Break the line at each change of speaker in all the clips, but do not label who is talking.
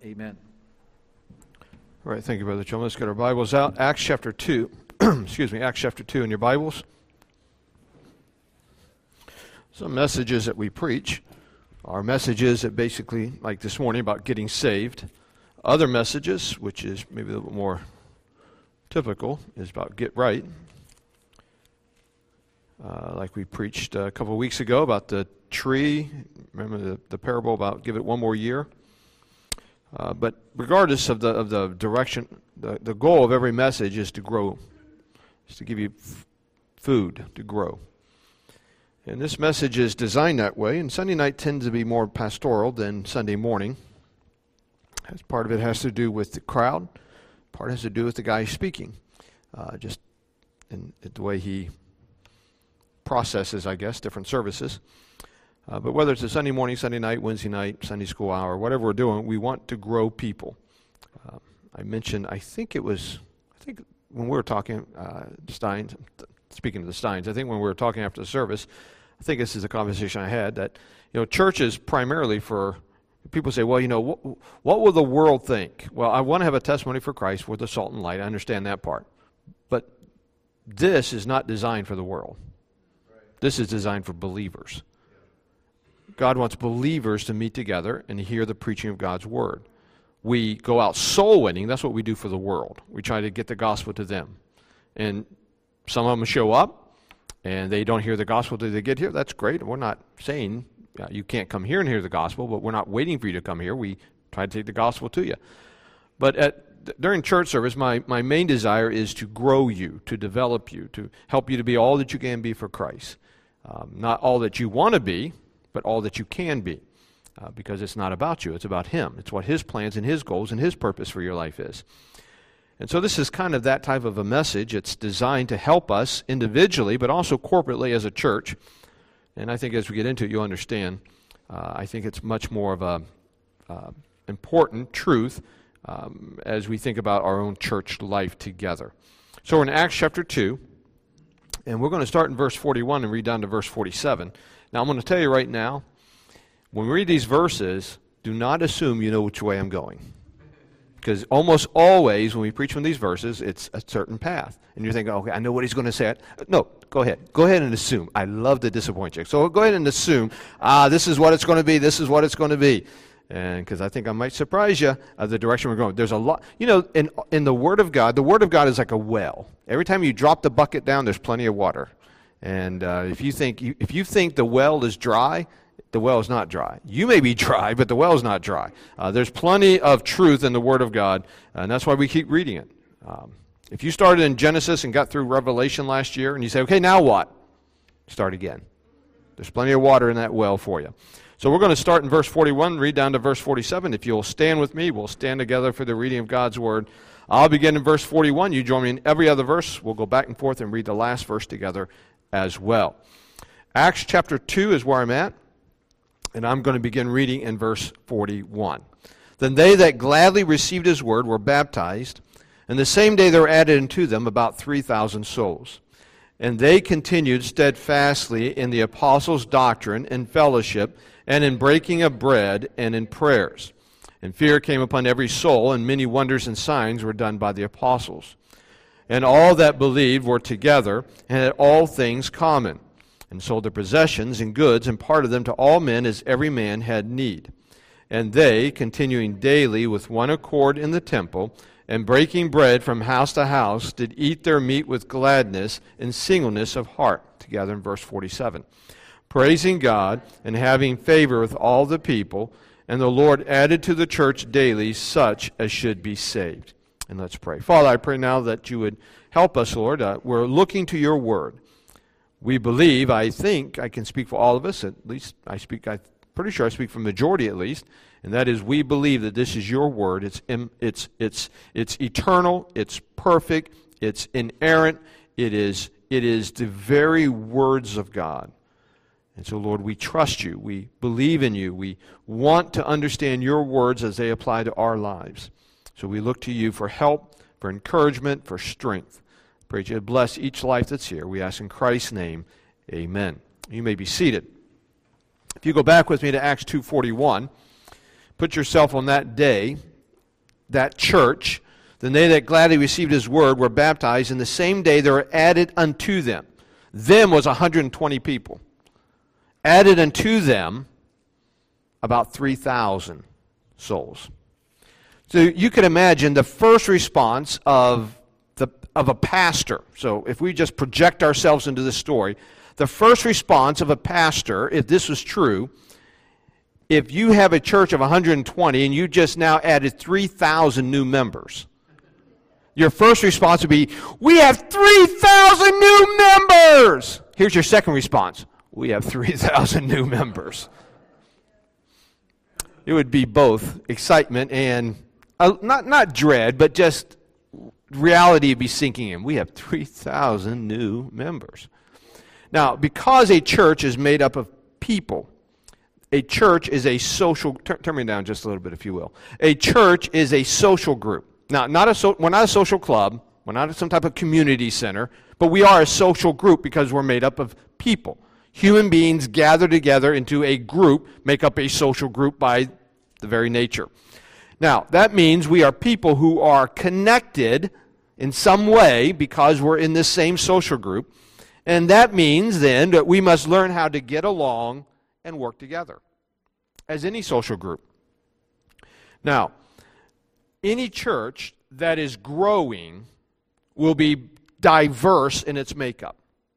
Amen.
All right, thank you, Brother John. Let's get our Bibles out. Acts chapter 2. Excuse me, Acts chapter 2 in your Bibles. Some messages that we preach are messages that basically, like this morning, about getting saved. Other messages, which is maybe a little bit more typical, is about get right. Like we preached a couple of weeks ago about the tree. Remember the parable about give it one more year? But regardless of the direction, the goal of every message is to grow, is to give you food to grow. And this message is designed that way, and Sunday night tends to be more pastoral than Sunday morning. As part of it has to do with the crowd, part has to do with the guy speaking, just in the way he processes, I guess, different services. But whether it's a Sunday morning, Sunday night, Wednesday night, Sunday school hour, whatever we're doing, we want to grow people. I mentioned, I think when we were talking, Steins, speaking of the Steins, I think when we were talking after the service, I think this is a conversation I had, that, church is primarily for, people say, well, what will the world think? Well, I want to have a testimony for Christ. We're the salt and light. I understand that part. But this is not designed for the world. This is designed for believers. God wants believers to meet together and hear the preaching of God's Word. We go out soul winning. That's what we do for the world. We try to get the gospel to them. And some of them show up, and they don't hear the gospel till they get here. That's great. We're not saying you can't come here and hear the gospel, but we're not waiting for you to come here. We try to take the gospel to you. But during church service, my main desire is to grow you, to develop you, to help you to be all that you can be for Christ. Not all that you want to be, but all that you can be, because it's not about you, it's about Him. It's what His plans and His goals and His purpose for your life is. And so this is kind of that type of a message. It's designed to help us individually, but also corporately as a church. And I think as we get into it, you'll understand. I think it's much more of a important truth as we think about our own church life together. So we're in Acts chapter 2, and we're going to start in verse 41 and read down to verse 47. Now, I'm going to tell you right now, when we read these verses, do not assume you know which way I'm going. Because almost always when we preach from these verses, it's a certain path. And you're thinking, okay, I know what he's going to say. No, go ahead. Go ahead and assume. I love to disappoint you. So go ahead and assume, this is what it's going to be, this is what it's going to be. And because I think I might surprise you of the direction we're going. There's a lot, in the Word of God is like a well. Every time you drop the bucket down, there's plenty of water. And if you think the well is dry, the well is not dry. You may be dry, but the well is not dry. There's plenty of truth in the Word of God, and that's why we keep reading it. If you started in Genesis and got through Revelation last year, and you say, okay, now what? Start again. There's plenty of water in that well for you. So we're going to start in verse 41, read down to verse 47. If you'll stand with me, we'll stand together for the reading of God's Word. I'll begin in verse 41. You join me in every other verse. We'll go back and forth and read the last verse together as well. Acts chapter 2 is where I'm at, and I'm going to begin reading in verse 41. Then they that gladly received his word were baptized, and the same day there were added unto them about 3,000 souls. And they continued steadfastly in the apostles' doctrine and fellowship, and in breaking of bread, and in prayers. And fear came upon every soul, and many wonders and signs were done by the apostles. And all that believed were together, and had all things common, and sold their possessions and goods, and parted them to all men as every man had need. And they, continuing daily with one accord in the temple, and breaking bread from house to house, did eat their meat with gladness and singleness of heart, together in verse 47. Praising God, and having favor with all the people, and the Lord added to the church daily such as should be saved. And let's pray. Father, I pray now that you would help us, Lord. We're looking to your word. We believe, I think, I can speak for all of us, at least I'm pretty sure I speak for the majority at least, and that is we believe that this is your word. It's eternal, it's perfect, it's inerrant, it is the very words of God. And so, Lord, we trust you, we believe in you, we want to understand your words as they apply to our lives. So we look to you for help, for encouragement, for strength. Pray that you bless each life that's here. We ask in Christ's name, amen. You may be seated. If you go back with me to Acts 2:41, put yourself on that day that church, then they that gladly received his word were baptized, and the same day there were added unto them. Them was 120 people. Added unto them about 3,000 souls. So you can imagine the first response of a pastor. So if we just project ourselves into this story, the first response of a pastor, if this was true, if you have a church of 120 and you just now added 3,000 new members, your first response would be, we have 3,000 new members! Here's your second response, we have 3,000 new members. It would be both excitement and, not dread, but just reality would be sinking in. We have 3,000 new members. Now, because a church is made up of people, a church is a social, turn me down just a little bit if you will. A church is a social group. Now, we're not a social club, we're not some type of community center, but we are a social group because we're made up of people. Human beings gather together into a group, make up a social group by the very nature. Now, that means we are people who are connected in some way because we're in this same social group. And that means then that we must learn how to get along and work together as any social group. Now, any church that is growing will be diverse in its makeup.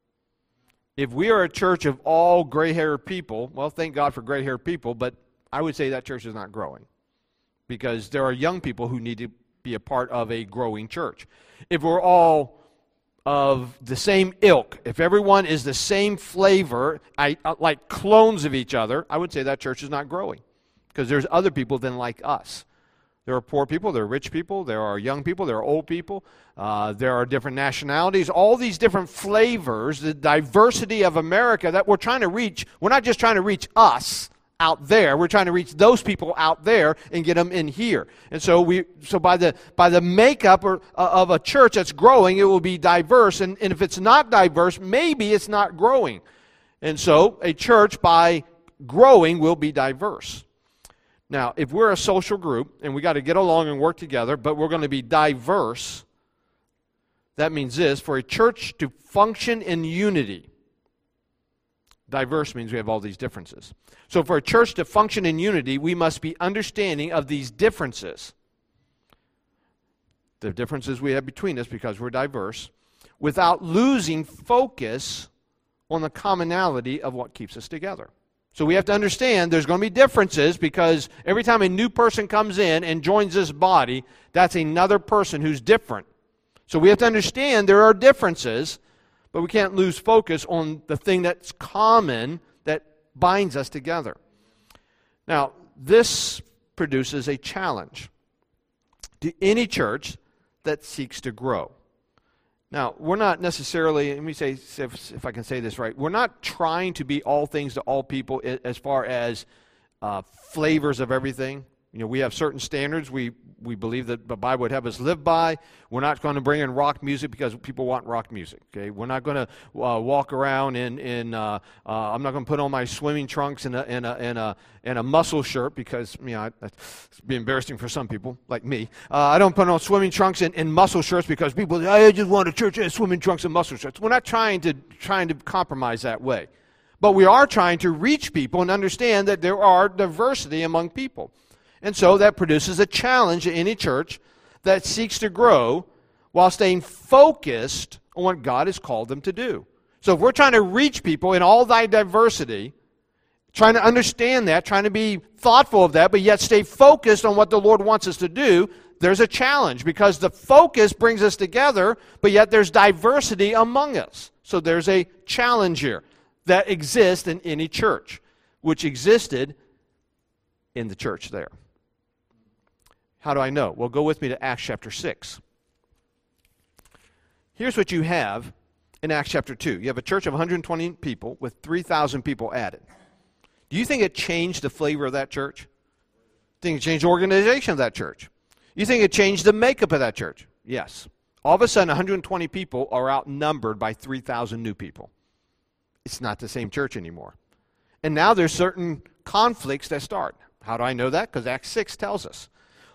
If we are a church of all gray-haired people, well, thank God for gray-haired people, but I would say that church is not growing because there are young people who need to be a part of a growing church. If we're all of the same ilk, if everyone is the same flavor, like clones of each other, I would say that church is not growing because there's other people than like us. There are poor people, there are rich people, there are young people, there are old people, there are different nationalities, all these different flavors, the diversity of America that we're trying to reach. We're not just trying to reach us out there, we're trying to reach those people out there and get them in here. And so by the makeup of a church that's growing, it will be diverse, and if it's not diverse, maybe it's not growing. And so a church by growing will be diverse. Now, if we're a social group, and we got to get along and work together, but we're going to be diverse, that means this: for a church to function in unity, diverse means we have all these differences. So for a church to function in unity, we must be understanding of these differences. The differences we have between us because we're diverse, without losing focus on the commonality of what keeps us together. So we have to understand there's going to be differences because every time a new person comes in and joins this body, that's another person who's different. So we have to understand there are differences, but we can't lose focus on the thing that's common that binds us together. Now, this produces a challenge to any church that seeks to grow. Now, we're not necessarily, let me say, if I can say this right, we're not trying to be all things to all people as far as flavors of everything. You know, we have certain standards we believe that the Bible would have us live by. We're not going to bring in rock music because people want rock music. Okay, we're not going to walk around in I'm not going to put on my swimming trunks and a muscle shirt because it's be embarrassing for some people like me. I don't put on swimming trunks and muscle shirts because people I just want a church that has swimming trunks and muscle shirts. We're not trying to compromise that way, but we are trying to reach people and understand that there are diversity among people. And so that produces a challenge in any church that seeks to grow while staying focused on what God has called them to do. So if we're trying to reach people in all thy diversity, trying to understand that, trying to be thoughtful of that, but yet stay focused on what the Lord wants us to do, there's a challenge because the focus brings us together, but yet there's diversity among us. So there's a challenge here that exists in any church, which existed in the church there. How do I know? Well, go with me to Acts chapter 6. Here's what you have in Acts chapter 2. You have a church of 120 people with 3,000 people added. Do you think it changed the flavor of that church? Do you think it changed the organization of that church? You think it changed the makeup of that church? Yes. All of a sudden, 120 people are outnumbered by 3,000 new people. It's not the same church anymore. And now there's certain conflicts that start. How do I know that? Because Acts 6 tells us.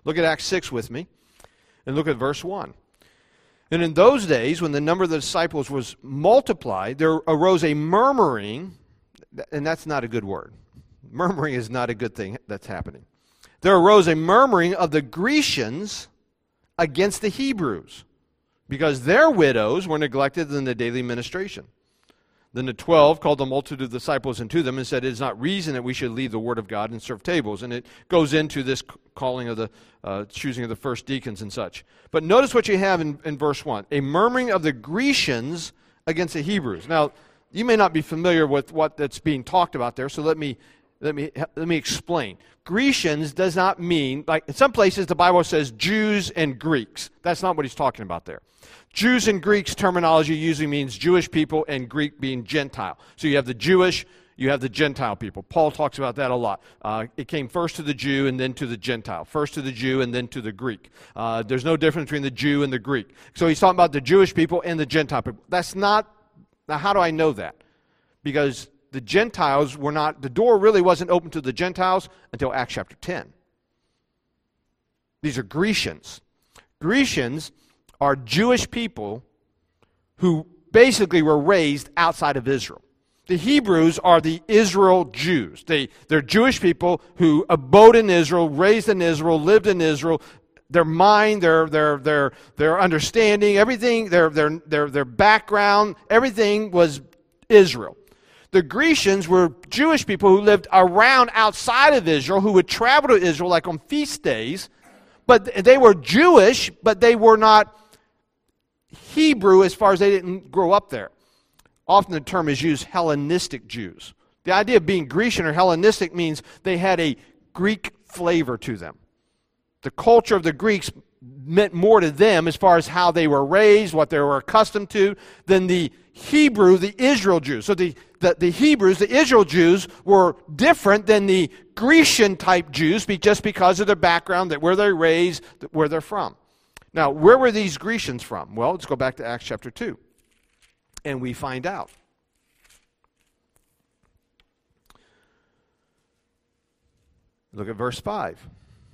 Look at Acts 6 with me, and look at verse 1. And in those days, when the number of the disciples was multiplied, there arose a murmuring, and that's not a good word. Murmuring is not a good thing that's happening. There arose a murmuring of the Grecians against the Hebrews, because their widows were neglected in the daily ministration. Then the 12 called the multitude of disciples unto them and said, it is not reason that we should leave the word of God and serve tables. And it goes into this calling of the choosing of the first deacons and such. But notice what you have in verse 1. A murmuring of the Grecians against the Hebrews. Now, you may not be familiar with what that's being talked about there, so let me explain. Grecians does not mean, like in some places the Bible says Jews and Greeks. That's not what he's talking about there. Jews and Greeks terminology usually means Jewish people and Greek being Gentile. So you have the Jewish, you have the Gentile people. Paul talks about that a lot. It came first to the Jew and then to the Gentile. First to the Jew and then to the Greek. There's no difference between the Jew and the Greek. So he's talking about the Jewish people and the Gentile people. That's not, now how do I know that? Because the Gentiles were not, the door really wasn't open to the Gentiles until Acts chapter 10. These are Grecians. Grecians are Jewish people who basically were raised outside of Israel. The Hebrews are the Israel Jews. They're Jewish people who abode in Israel, raised in Israel, lived in Israel. Their mind, their understanding, everything, their background, everything was Israel. The Grecians were Jewish people who lived around outside of Israel, who would travel to Israel like on feast days, but they were Jewish, but they were not Hebrew as far as they didn't grow up there. Often the term is used Hellenistic Jews. The idea of being Grecian or Hellenistic means they had a Greek flavor to them. The culture of the Greeks meant more to them as far as how they were raised, what they were accustomed to, than the Hebrew, the Israel Jews. So the Hebrews, the Israel Jews, were different than the Grecian type Jews just because of their background, that where they're raised, where they're from. Now, where were these Grecians from? Well, let's go back to Acts chapter 2. And we find out. Look at verse 5.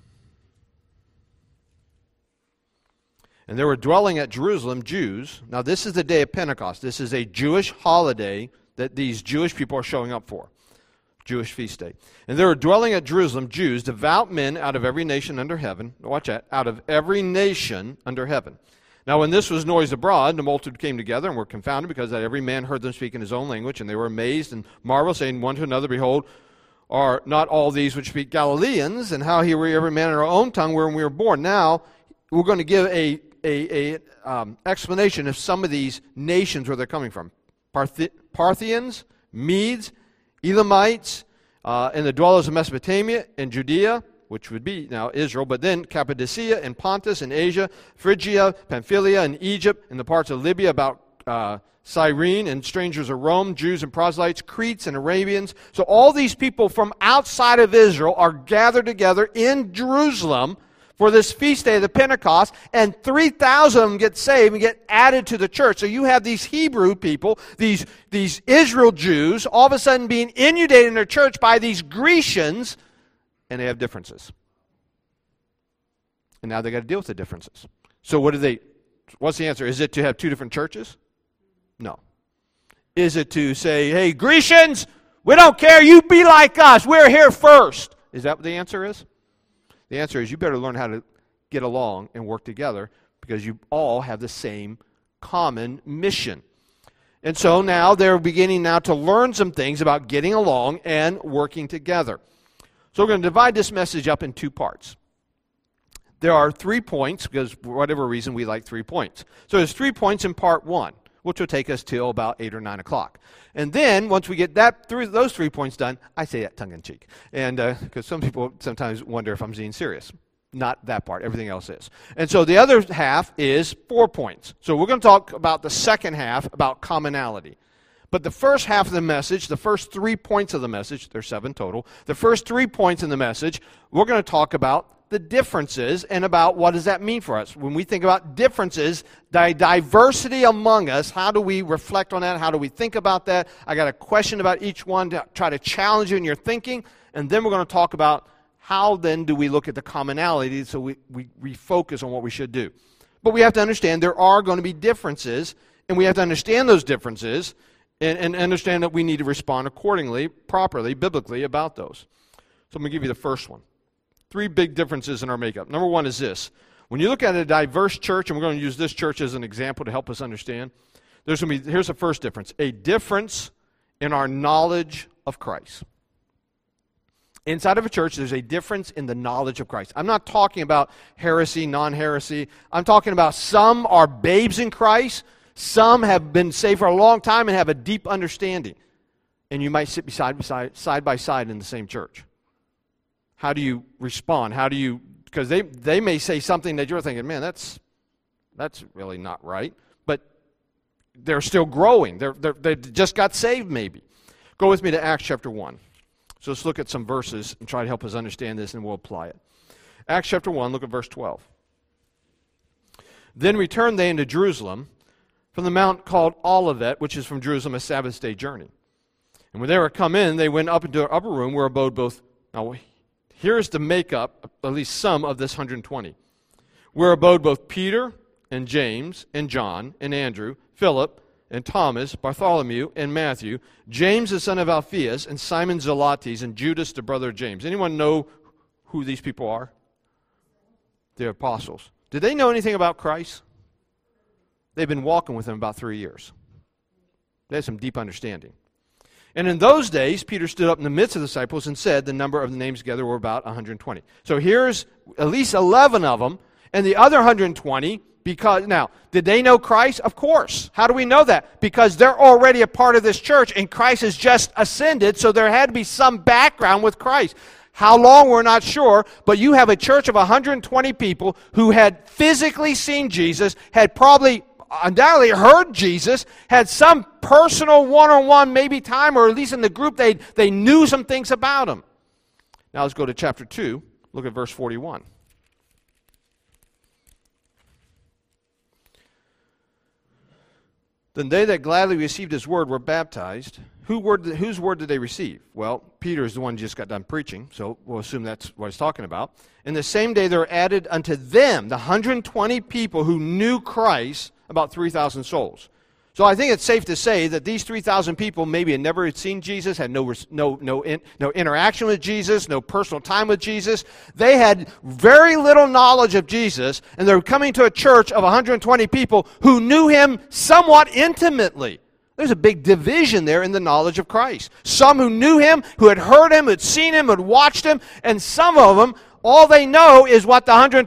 And there were dwelling at Jerusalem Jews. Now, this is the day of Pentecost. This is a Jewish holiday that these Jewish people are showing up for. Jewish feast day. And there were dwelling at Jerusalem Jews, devout men out of every nation under heaven. Watch that. Out of every nation under heaven. Now, when this was noised abroad, the multitude came together and were confounded, because that every man heard them speak in his own language. And they were amazed and marveled, saying one to another, Behold, are not all these which speak Galileans? And how here we every man in our own tongue wherein we were born. Now, we're going to give a explanation of some of these nations where they're coming from. Parthians, Medes, Elamites, and the dwellers of Mesopotamia and Judea, which would be now Israel, but then Cappadocia and Pontus and Asia, Phrygia, Pamphylia and Egypt, and the parts of Libya about Cyrene, and strangers of Rome, Jews and proselytes, Cretes and Arabians. So all these people from outside of Israel are gathered together in Jerusalem for this feast day of the Pentecost, and 3,000 of them get saved and get added to the church. So you have these Hebrew people, these Israel Jews, all of a sudden being inundated in their church by these Grecians, and they have differences. And now they got to deal with the differences. So what's the answer? Is it to have two different churches? No. Is it to say, hey, Grecians, we don't care, you be like us, we're here first? Is that what the answer is? The answer is you better learn how to get along and work together, because you all have the same common mission. And so now they're beginning now to learn some things about getting along and working together. So we're going to divide this message up in two parts. There are 3 points, because for whatever reason we like 3 points. So there's 3 points in part 1, which will take us till about 8 or 9 o'clock. And then, once we get those 3 points done, I say that tongue-in-cheek. And because some people sometimes wonder if I'm being serious. Not that part. Everything else is. And so the other half is 4 points. So we're going to talk about the second half, about commonality. But the first half of the message, the first 3 points of the message, there's 7 total, the first 3 points in the message, we're going to talk about the differences and about what does that mean for us. When we think about differences, the diversity among us, how do we reflect on that? How do we think about that? I got a question about each one to try to challenge you in your thinking. And then we're going to talk about how then do we look at the commonality so we focus on what we should do? But we have to understand there are going to be differences, and we have to understand those differences and understand that we need to respond accordingly, properly, biblically about those. So I'm going to give you the first one. 3 big differences in our makeup. Number one is this. When you look at a diverse church, and we're going to use this church as an example to help us understand, here's the first difference. A difference in our knowledge of Christ. Inside of a church, there's a difference in the knowledge of Christ. I'm not talking about heresy, non-heresy. I'm talking about some are babes in Christ. Some have been saved for a long time and have a deep understanding. And you might sit side by side in the same church. How do you respond? Because they may say something that you're thinking, man, that's really not right. But they're still growing. They just got saved maybe. Go with me to Acts chapter 1. So let's look at some verses and try to help us understand this, and we'll apply it. Acts chapter 1, look at verse 12. Then returned they into Jerusalem from the mount called Olivet, which is from Jerusalem a Sabbath day journey. And when they were come in, they went up into an upper room where abode both... Now, here's the makeup, at least some of this 120. Where abode both Peter and James and John and Andrew, Philip and Thomas, Bartholomew and Matthew, James the son of Alphaeus, and Simon Zelotes, and Judas the brother of James. Anyone know who these people are? The apostles. Did they know anything about Christ? They've been walking with him about 3 years. They had some deep understanding. And in those days, Peter stood up in the midst of the disciples and said the number of the names together were about 120. So here's at least 11 of them, and the other 120, now, did they know Christ? Of course. How do we know that? Because they're already a part of this church, and Christ has just ascended, so there had to be some background with Christ. How long, we're not sure, but you have a church of 120 people who had physically seen Jesus, had probably undoubtedly heard Jesus, had some personal one-on-one maybe time, or at least in the group they knew some things about him. Now let's go to chapter 2. Look at verse 41. Then they that gladly received his word were baptized. Whose word did they receive? Well, Peter is the one who just got done preaching, so we'll assume that's what he's talking about. And the same day there were added unto them, the 120 people who knew Christ, about 3,000 souls. So I think it's safe to say that these 3,000 people maybe had never seen Jesus, had no interaction with Jesus, no personal time with Jesus. They had very little knowledge of Jesus, and they're coming to a church of 120 people who knew him somewhat intimately. There's a big division there in the knowledge of Christ. Some who knew him, who had heard him, who had seen him, who had watched him, and some of them, all they know is what the other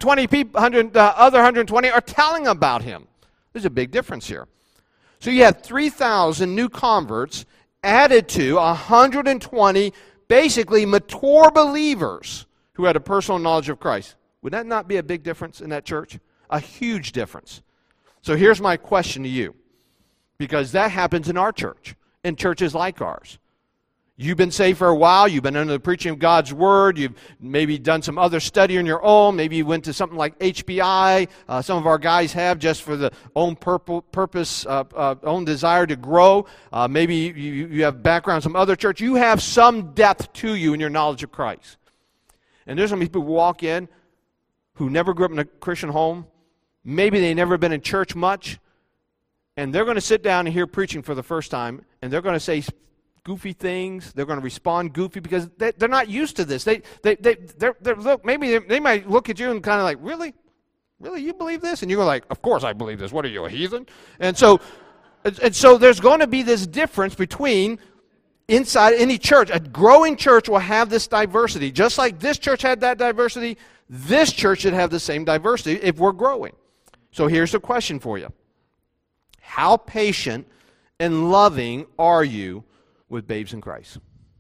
120 are telling about him. There's a big difference here. So you have 3,000 new converts added to 120 basically mature believers who had a personal knowledge of Christ. Would that not be a big difference in that church? A huge difference. So here's my question to you, because that happens in our church, in churches like ours. You've been saved for a while. You've been under the preaching of God's Word. You've maybe done some other study on your own. Maybe you went to something like HBI. Some of our guys have just for the own purpose, own desire to grow. Maybe you have background in some other church. You have some depth to you in your knowledge of Christ. And there's some people who walk in who never grew up in a Christian home. Maybe they've never been in church much. And they're going to sit down and hear preaching for the first time, and they're going to say goofy things. They're going to respond goofy because they're not used to this. They're look, maybe they might look at you and kind of like, really? Really, you believe this? And you're like, of course I believe this. What are you, a heathen? And so there's going to be this difference between inside any church. A growing church will have this diversity. Just like this church had that diversity, this church should have the same diversity if we're growing. So here's the question for you. How patient and loving are you with babes in Christ?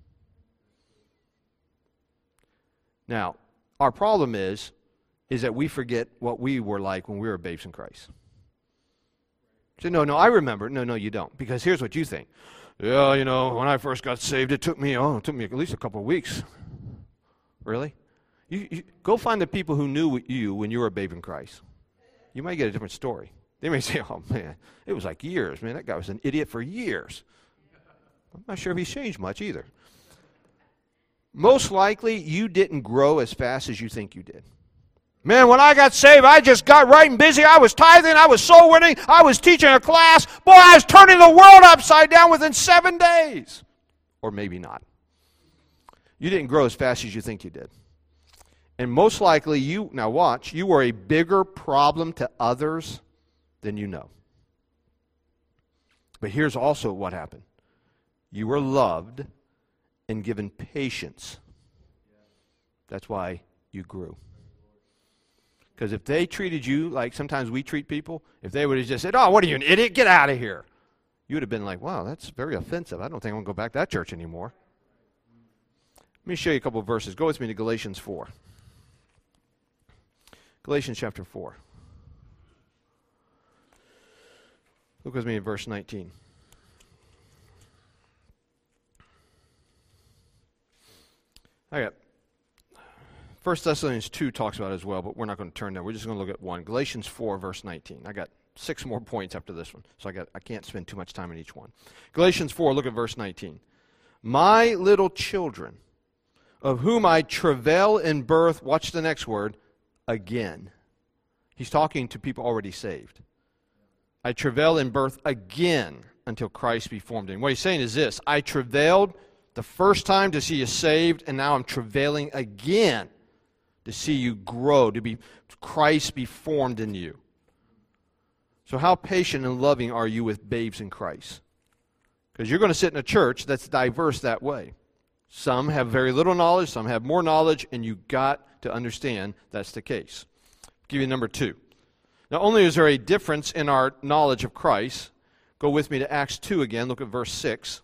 Now, our problem is that we forget what we were like when we were babes in Christ. So no, I remember. No, you don't. Because here's what you think. Yeah, when I first got saved, it took me at least a couple of weeks. Really? You go find the people who knew you when you were a babe in Christ. You might get a different story. They may say, oh man, it was like years. Man, that guy was an idiot for years. I'm not sure if he's changed much either. most likely you didn't grow as fast as you think you did. Man, when I got saved, I just got right and busy. I was tithing, I was soul winning, I was teaching a class. Boy, I was turning the world upside down within 7 days. Or maybe not. You didn't grow as fast as you think you did. And most likely you, now watch, you were a bigger problem to others than you know. But here's also what happened. You were loved and given patience. That's why you grew. Because if they treated you like sometimes we treat people, if they would have just said, oh, what are you, an idiot? Get out of here. You would have been like, wow, that's very offensive. I don't think I'm going to go back to that church anymore. Let me show you a couple of verses. Go with me to Galatians 4. Galatians chapter 4. Look with me at verse 19. I got 1 Thessalonians 2 talks about it as well, but we're not going to turn there. We're just going to look at one. Galatians 4, verse 19. I got 6 more points after this one, so I can't spend too much time on each one. Galatians 4, look at verse 19. My little children, of whom I travail in birth, watch the next word, again. He's talking to people already saved. I travail in birth again until Christ be formed in. What he's saying is this: I travailed the first time to see you saved, and now I'm travailing again to see you grow, to be Christ be formed in you. So how patient and loving are you with babes in Christ? Because you're going to sit in a church that's diverse that way. Some have very little knowledge, some have more knowledge, and you've got to understand that's the case. I'll give you number 2. Not only is there a difference in our knowledge of Christ, go with me to Acts 2 again, look at verse 6.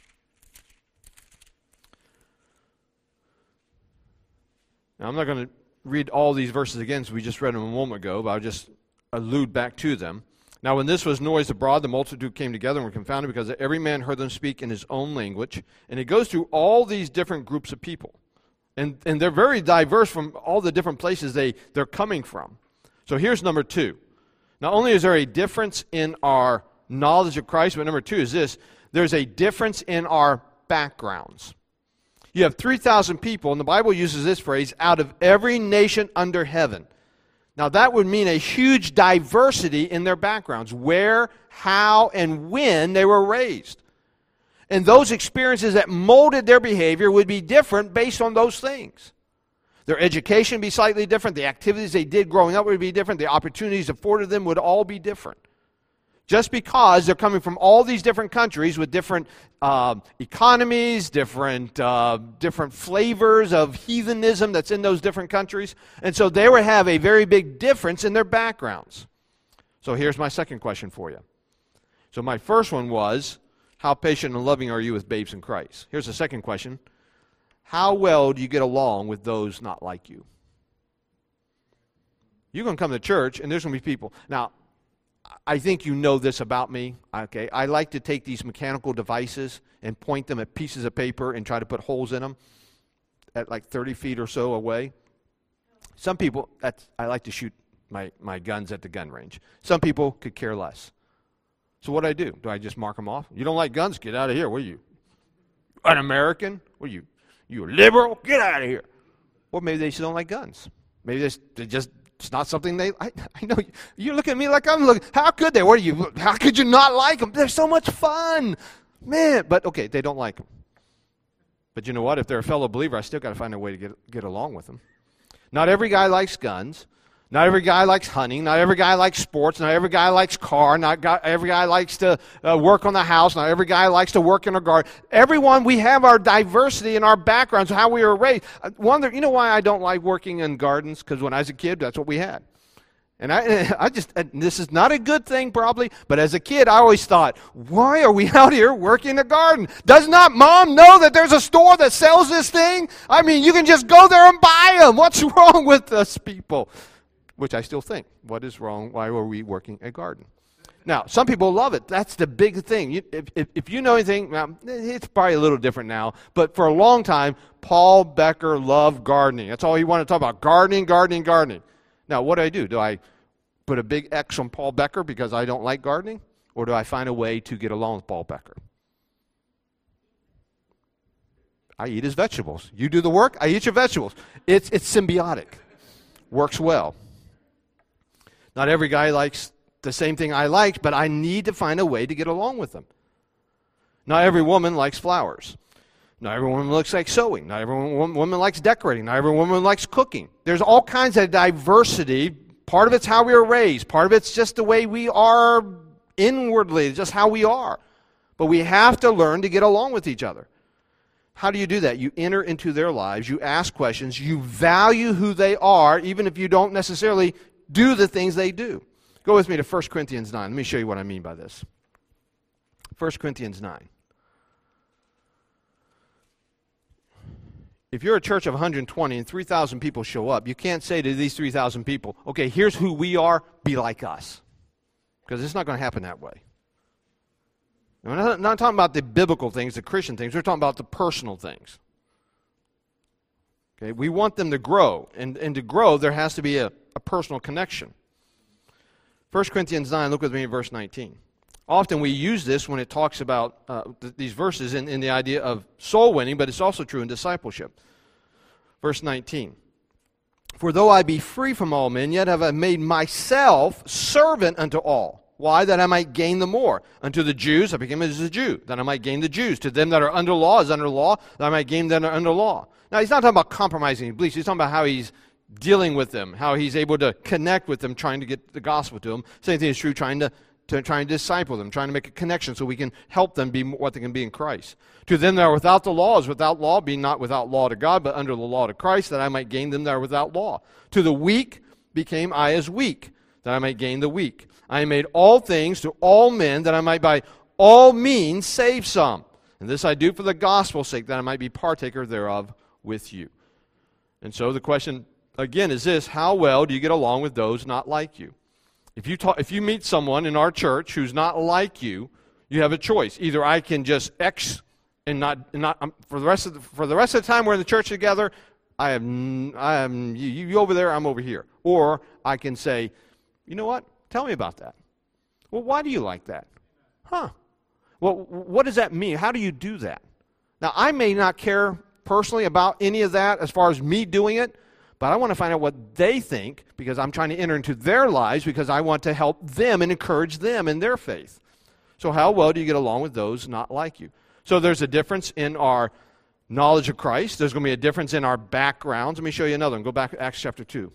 Now, I'm not going to read all these verses again, so we just read them a moment ago, but I'll just allude back to them. Now, when this was noised abroad, the multitude came together and were confounded because every man heard them speak in his own language. And it goes through all these different groups of people. And they're very diverse from all the different places they're coming from. So here's number 2. Not only is there a difference in our knowledge of Christ, but number 2 is this: there's a difference in our backgrounds. You have 3,000 people, and the Bible uses this phrase, out of every nation under heaven. Now that would mean a huge diversity in their backgrounds, where, how, and when they were raised. And those experiences that molded their behavior would be different based on those things. Their education would be slightly different. The activities they did growing up would be different. The opportunities afforded them would all be different. Just because they're coming from all these different countries with different economies, different flavors of heathenism that's in those different countries. And so they would have a very big difference in their backgrounds. So here's my second question for you. So my first one was, how patient and loving are you with babes in Christ? Here's the second question. How well do you get along with those not like you? You're going to come to church, and there's going to be people. Now, I think you know this about me, okay? I like to take these mechanical devices and point them at pieces of paper and try to put holes in them at like 30 feet or so away. Some people, I like to shoot my guns at the gun range. Some people could care less. So what do? Do I just mark them off? You don't like guns? Get out of here. What are you, an American? What are you a liberal? Get out of here. Or maybe they just don't like guns. Maybe they just it's not something I know. You look at me like I'm looking. How could they? How could you not like them? They're so much fun. Man, but okay, they don't like them. But you know what? If they're a fellow believer, I still got to find a way to get along with them. Not every guy likes guns. Not every guy likes hunting. Not every guy likes sports. Not every guy likes car. Every guy likes to work on the house. Not every guy likes to work in a garden. Everyone, we have our diversity in our backgrounds, how we were raised. You know why I don't like working in gardens? Because when I was a kid, that's what we had. And this is not a good thing probably, but as a kid, I always thought, why are we out here working in a garden? Does not Mom know that there's a store that sells this thing? I mean, you can just go there and buy them. What's wrong with us people? Which I still think, what is wrong? Why were we working a garden? Now, some people love it. That's the big thing. If you know anything, well, it's probably a little different now, but for a long time, Paul Becker loved gardening. That's all he wanted to talk about, gardening, gardening, gardening. Now, what do? Do I put a big X on Paul Becker because I don't like gardening? Or do I find a way to get along with Paul Becker? I eat his vegetables. You do the work, I eat your vegetables. It's symbiotic. Works well. Not every guy likes the same thing I like, but I need to find a way to get along with them. Not every woman likes flowers. Not every woman likes sewing. Not every woman likes decorating. Not every woman likes cooking. There's all kinds of diversity. Part of it's how we were raised. Part of it's just the way we are inwardly, just how we are. But we have to learn to get along with each other. How do you do that? You enter into their lives. You ask questions. You value who they are, even if you don't necessarily do the things they do. Go with me to 1 Corinthians 9. Let me show you what I mean by this. 1 Corinthians 9. If you're a church of 120 and 3,000 people show up, you can't say to these 3,000 people, okay, here's who we are, be like us. Because it's not going to happen that way. We're not talking about the biblical things, the Christian things. We're talking about the personal things. Okay, we want them to grow. And to grow, there has to be a personal connection. 1 Corinthians 9, look with me in verse 19. Often we use this when it talks about these verses in the idea of soul winning, but it's also true in discipleship. Verse 19. For though I be free from all men, yet have I made myself servant unto all. Why? That I might gain the more. Unto the Jews, I became as a Jew, that I might gain the Jews. To them that are under law, as under law, that I might gain them that are under law. Now, he's not talking about compromising his beliefs. He's talking about how he's dealing with them, how he's able to connect with them, trying to get the gospel to them. Same thing is true, trying to disciple them, trying to make a connection so we can help them be what they can be in Christ. To them that are without the law, as without law, being not without law to God, but under the law to Christ, that I might gain them that are without law. To the weak became I as weak, that I might gain the weak. I made all things to all men, that I might by all means save some. And this I do for the gospel's sake, that I might be partaker thereof with you. And so the question, again, is this: how well do you get along with those not like you? If you meet someone in our church who's not like you, you have a choice. Either I can just X and not for the rest of the time we're in the church together, I am you over there, I'm over here. Or I can say, you know what? Tell me about that. Well, why do you like that? Huh? Well, what does that mean? How do you do that? Now, I may not care personally about any of that as far as me doing it, but I want to find out what they think, because I'm trying to enter into their lives, because I want to help them and encourage them in their faith. So how well do you get along with those not like you? So there's a difference in our knowledge of Christ. There's going to be a difference in our backgrounds. Let me show you another one. Go back to Acts chapter 2,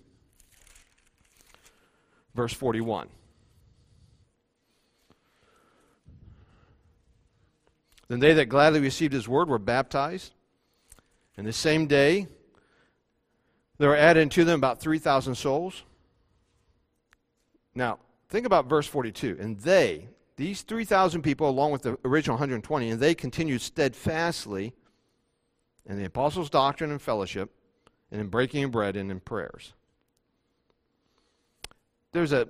verse 41. Then they that gladly received his word were baptized. And the same day there were added to them about 3,000 souls. Now, think about verse 42. And they, these 3,000 people, along with the original 120, and they continued steadfastly in the apostles' doctrine and fellowship, and in breaking of bread and in prayers. There's a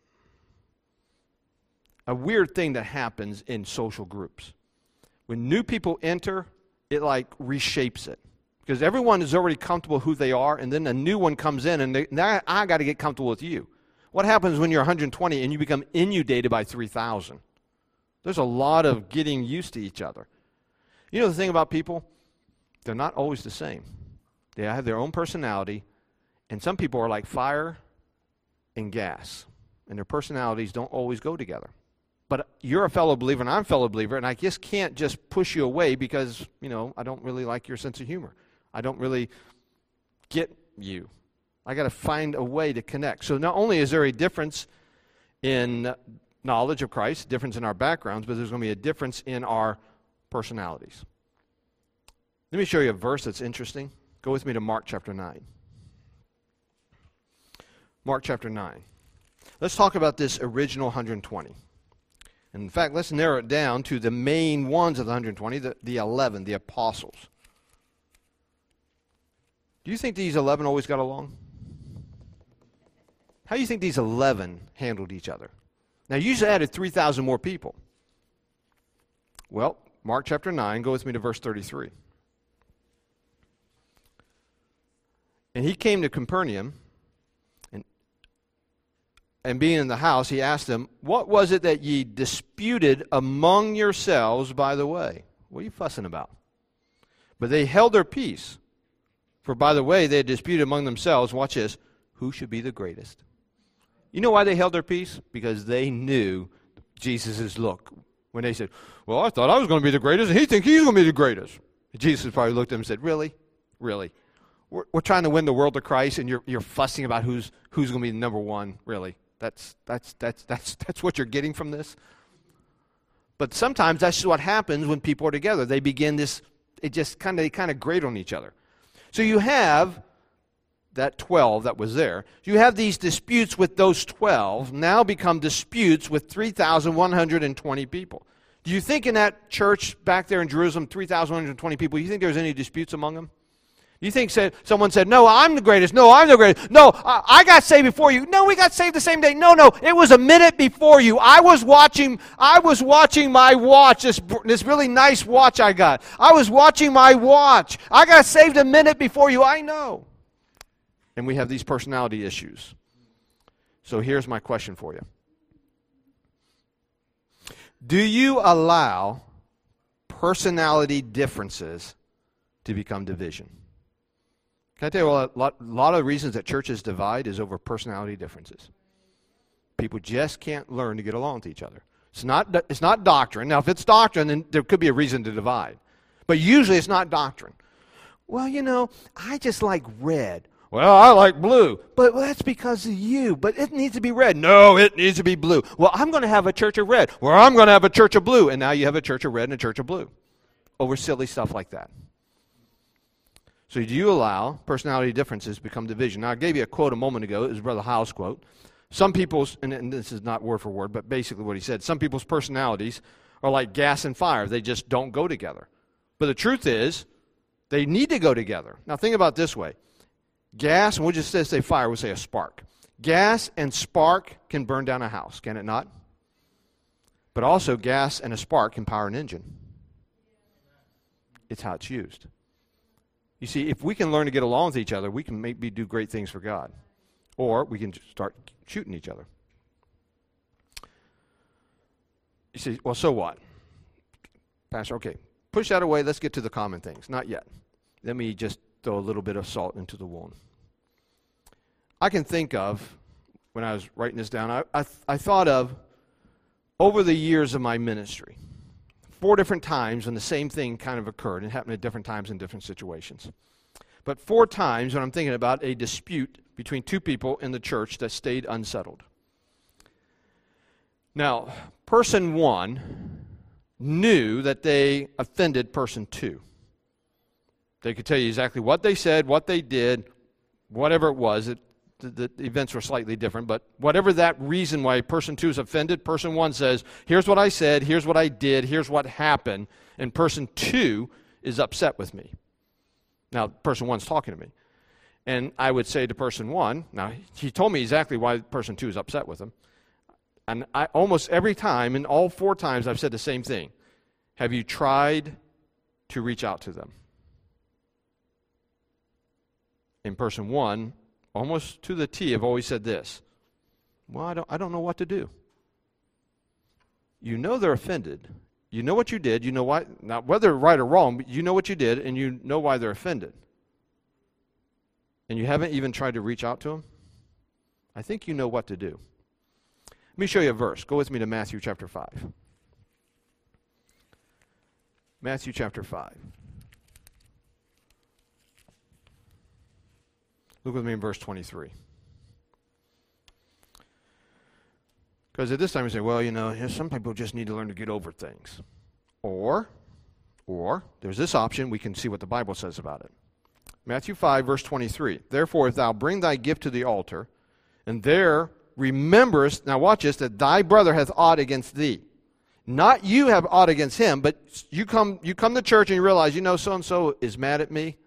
weird thing that happens in social groups. When new people enter, it like reshapes it. Because everyone is already comfortable who they are, and then a new one comes in, and now I got to get comfortable with you. What happens when you're 120 and you become inundated by 3,000? There's a lot of getting used to each other. You know the thing about people? They're not always the same. They have their own personality, and some people are like fire and gas, and their personalities don't always go together. But you're a fellow believer, and I'm a fellow believer, and I just can't just push you away because, I don't really like your sense of humor. I don't really get you. I got to find a way to connect. So not only is there a difference in knowledge of Christ, difference in our backgrounds, but there's going to be a difference in our personalities. Let me show you a verse that's interesting. Go with me to Mark chapter 9. Mark chapter 9. Let's talk about this original 120. And in fact, let's narrow it down to the main ones of the 120, the 11, the apostles. Do you think these 11 always got along? How do you think these 11 handled each other? Now, you just added 3,000 more people. Well, Mark chapter 9, go with me to verse 33. And he came to Capernaum, and being in the house, he asked them, what was it that ye disputed among yourselves by the way? What are you fussing about? But they held their peace. For by the way, they had disputed among themselves, watch this, who should be the greatest. You know why they held their peace? Because they knew Jesus' look. When they said, well, I thought I was going to be the greatest, and he thinks he's going to be the greatest. Jesus probably looked at them and said, really? Really? We're trying to win the world to Christ, and you're fussing about who's going to be number one, really? That's what you're getting from this? But sometimes that's what happens when people are together. They begin this, they kind of grate on each other. So you have that 12 that was there. You have these disputes with those 12 now become disputes with 3,120 people. Do you think in that church back there in Jerusalem, 3,120 people, do you think there was any disputes among them? Do you think someone said, no, I'm the greatest. No, I'm the greatest. No, I got saved before you. No, we got saved the same day. No, it was a minute before you. I was watching my watch, this really nice watch I got. I was watching my watch. I got saved a minute before you. I know. And we have these personality issues. So here's my question for you. Do you allow personality differences to become division? Can I tell you a lot of the reasons that churches divide is over personality differences. People just can't learn to get along with each other. It's not doctrine. Now, if it's doctrine, then there could be a reason to divide. But usually it's not doctrine. Well, I just like red. Well, I like blue. But that's because of you. But it needs to be red. No, it needs to be blue. Well, I'm going to have a church of red. Well, I'm going to have a church of blue. And now you have a church of red and a church of blue over silly stuff like that. So do you allow personality differences to become division? Now, I gave you a quote a moment ago. It was Brother Howe's quote. Some people's, and this is not word for word, but basically what he said, some people's personalities are like gas and fire. They just don't go together. But the truth is, they need to go together. Now, think about it this way. Gas, and we'll just say fire, we'll say a spark. Gas and spark can burn down a house, can it not? But also, gas and a spark can power an engine. It's how it's used. You see, if we can learn to get along with each other, we can maybe do great things for God. Or we can start shooting each other. You say, well, so what? Pastor, okay, push that away. Let's get to the common things. Not yet. Let me just throw a little bit of salt into the wound. I can think of, when I was writing this down, I thought of, over the years of my ministry, 4 different times when the same thing kind of occurred. It happened at different times in different situations. But 4 times when I'm thinking about a dispute between 2 people in the church that stayed unsettled. Now, person 1 knew that they offended person 2. They could tell you exactly what they said, what they did, whatever it was. The events were slightly different, but whatever that reason why person 2 is offended, person 1 says, here's what I said, here's what I did, here's what happened, and person 2 is upset with me. Now, person 1's talking to me. And I would say to person 1, now, he told me exactly why person 2 is upset with him. And I almost every time, and all 4 times, I've said the same thing. Have you tried to reach out to them? In person 1, almost to the T, have always said this. Well, I don't know what to do. You know they're offended. You know what you did. You know why. Now, whether right or wrong, but you know what you did, and you know why they're offended. And you haven't even tried to reach out to them? I think you know what to do. Let me show you a verse. Go with me to Matthew chapter 5. Matthew chapter 5. Look with me in verse 23. Because at this time you say, well, some people just need to learn to get over things. Or there's this option, we can see what the Bible says about it. Matthew 5, verse 23. Therefore, if thou bring thy gift to the altar, and there rememberest, now watch this, that thy brother hath aught against thee. Not you have aught against him, but you come to church and you realize, so-and-so is mad at me.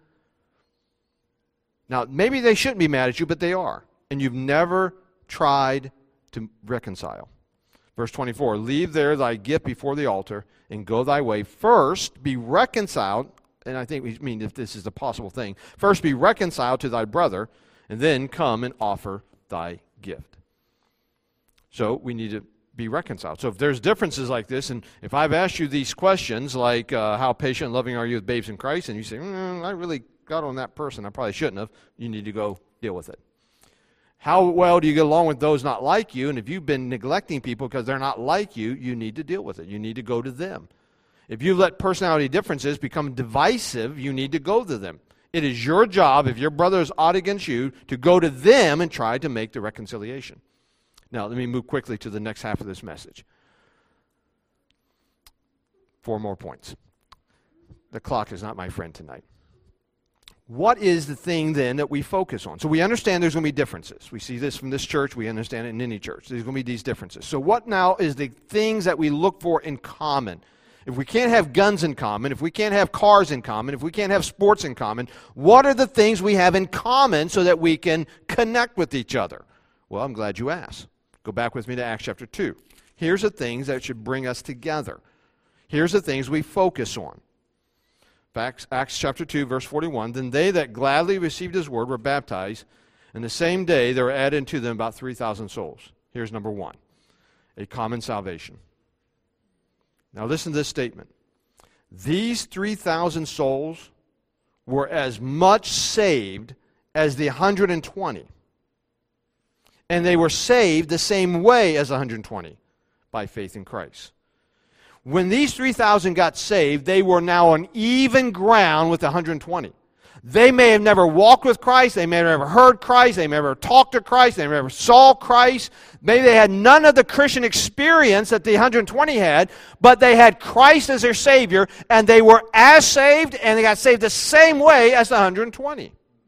Now, maybe they shouldn't be mad at you, but they are. And you've never tried to reconcile. Verse 24, leave there thy gift before the altar, and go thy way. First be reconciled, and I think we mean if this is a possible thing. First be reconciled to thy brother, and then come and offer thy gift. So we need to be reconciled. So if there's differences like this, and if I've asked you these questions, like how patient and loving are you with babes in Christ, and you say, I really got on that person, I probably shouldn't have, you need to go deal with it. How well do you get along with those not like you? And if you've been neglecting people because they're not like you, you need to deal with it. You need to go to them. If you let personality differences become divisive, you need to go to them. It is your job, if your brother is odd against you, to go to them and try to make the reconciliation. Now, let me move quickly to the next half of this message. 4 more points. The clock is not my friend tonight. What is the thing then that we focus on? So we understand there's going to be differences. We see this from this church. We understand it in any church. There's going to be these differences. So what now is the things that we look for in common? If we can't have guns in common, if we can't have cars in common, if we can't have sports in common, what are the things we have in common so that we can connect with each other? Well, I'm glad you asked. Go back with me to Acts chapter 2. Here's the things that should bring us together. Here's the things we focus on. Acts chapter 2, verse 41, then they that gladly received his word were baptized, and the same day there were added to them about 3,000 souls. Here's number 1, a common salvation. Now listen to this statement. These 3,000 souls were as much saved as the 120. And they were saved the same way as the 120, by faith in Christ. When these 3,000 got saved, they were now on even ground with the 120. They may have never walked with Christ. They may have never heard Christ. They may have never talked to Christ. They may have never saw Christ. Maybe they had none of the Christian experience that the 120 had, but they had Christ as their Savior, and they were as saved, and they got saved the same way as the 120.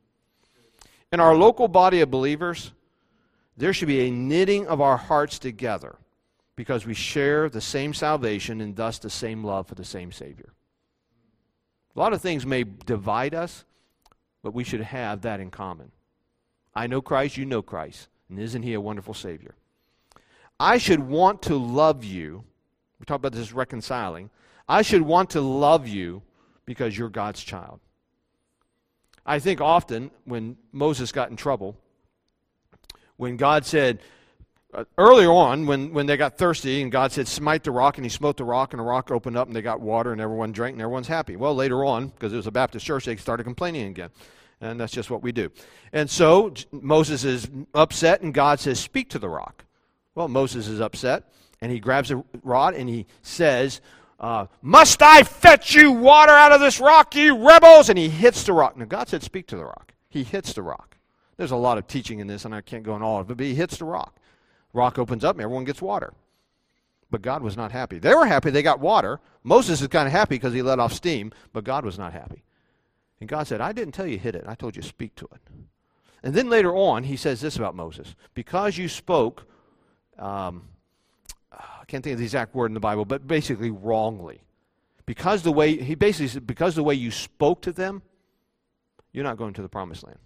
In our local body of believers, there should be a knitting of our hearts together because we share the same salvation and thus the same love for the same Savior. A lot of things may divide us, but we should have that in common. I know Christ, you know Christ, and isn't He a wonderful Savior? I should want to love you. We talk about this reconciling. I should want to love you because you're God's child. I think often when Moses got in trouble, when God said, earlier on, when they got thirsty and God said, smite the rock, and he smote the rock, and the rock opened up, and they got water, and everyone drank, and everyone's happy. Well, later on, because it was a Baptist church, they started complaining again. And that's just what we do. And so Moses is upset, and God says, speak to the rock. Well, Moses is upset, and he grabs a rod, and he says, must I fetch you water out of this rock, you rebels? And he hits the rock. Now, God said, speak to the rock. He hits the rock. There's a lot of teaching in this, and I can't go in all of it, but he hits the rock. Rock opens up and everyone gets water. But God was not happy. They were happy they got water. Moses is kind of happy because he let off steam, but God was not happy. And God said, I didn't tell you hit it. I told you speak to it. And then later on, he says this about Moses. Because you spoke, I can't think of the exact word in the Bible, but basically wrongly. Because the way, he basically said, because the way you spoke to them, you're not going to the promised land.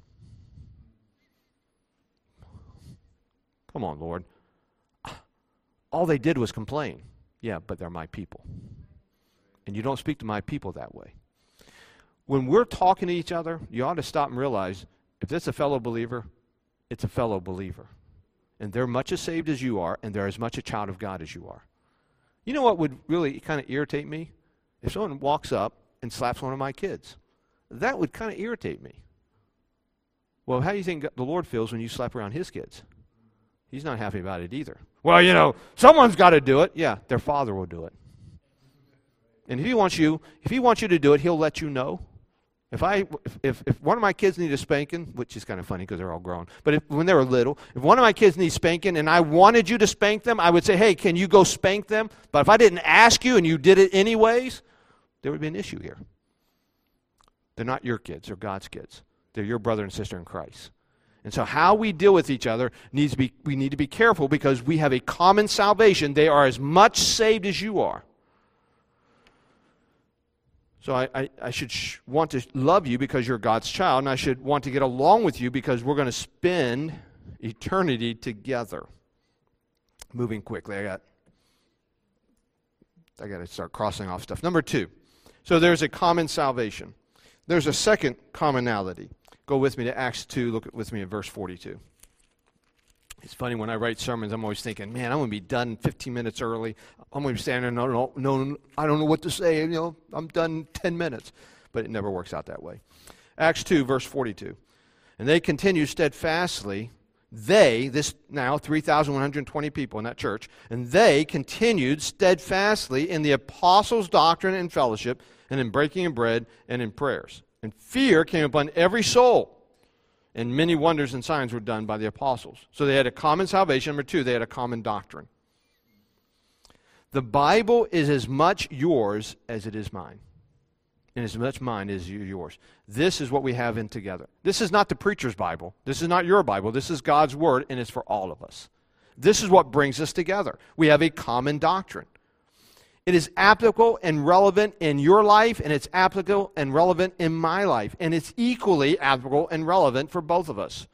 Come on, Lord. All they did was complain. Yeah, but they're my people. And you don't speak to my people that way. When we're talking to each other, you ought to stop and realize, if it's a fellow believer, it's a fellow believer. And they're much as saved as you are, and they're as much a child of God as you are. You know what would really kind of irritate me? If someone walks up and slaps one of my kids. That would kind of irritate me. Well, how do you think the Lord feels when you slap around His kids? He's not happy about it either. Well, you know, someone's got to do it. Yeah, their father will do it. And if he wants you to do it, he'll let you know. If one of my kids need a spanking, which is kind of funny because they're all grown, but when they were little, if one of my kids needs spanking and I wanted you to spank them, I would say, hey, can you go spank them? But if I didn't ask you and you did it anyways, there would be an issue here. They're not your kids, they're God's kids. They're your brother and sister in Christ. And so how we deal with each other we need to be careful because we have a common salvation. They are as much saved as you are. So I should want to love you because you're God's child, and I should want to get along with you because we're going to spend eternity together. Moving quickly, I got to start crossing off stuff. Number 2, so there's a common salvation. There's a second commonality. Go with me to Acts 2. Look with me at verse 42. It's funny, when I write sermons, I'm always thinking, man, I'm going to be done 15 minutes early. I'm going to be standing there, no, I don't know what to say. I'm done 10 minutes. But it never works out that way. Acts 2, verse 42. And they continued steadfastly, this now 3,120 people in that church, and they continued steadfastly in the apostles' doctrine and fellowship, and in breaking of bread, and in prayers. And fear came upon every soul. And many wonders and signs were done by the apostles. So they had a common salvation. Number 2, they had a common doctrine. The Bible is as much yours as it is mine. And as much mine as yours. This is what we have in together. This is not the preacher's Bible. This is not your Bible. This is God's Word, and it's for all of us. This is what brings us together. We have a common doctrine. It is applicable and relevant in your life, and it's applicable and relevant in my life. And it's equally applicable and relevant for both of us.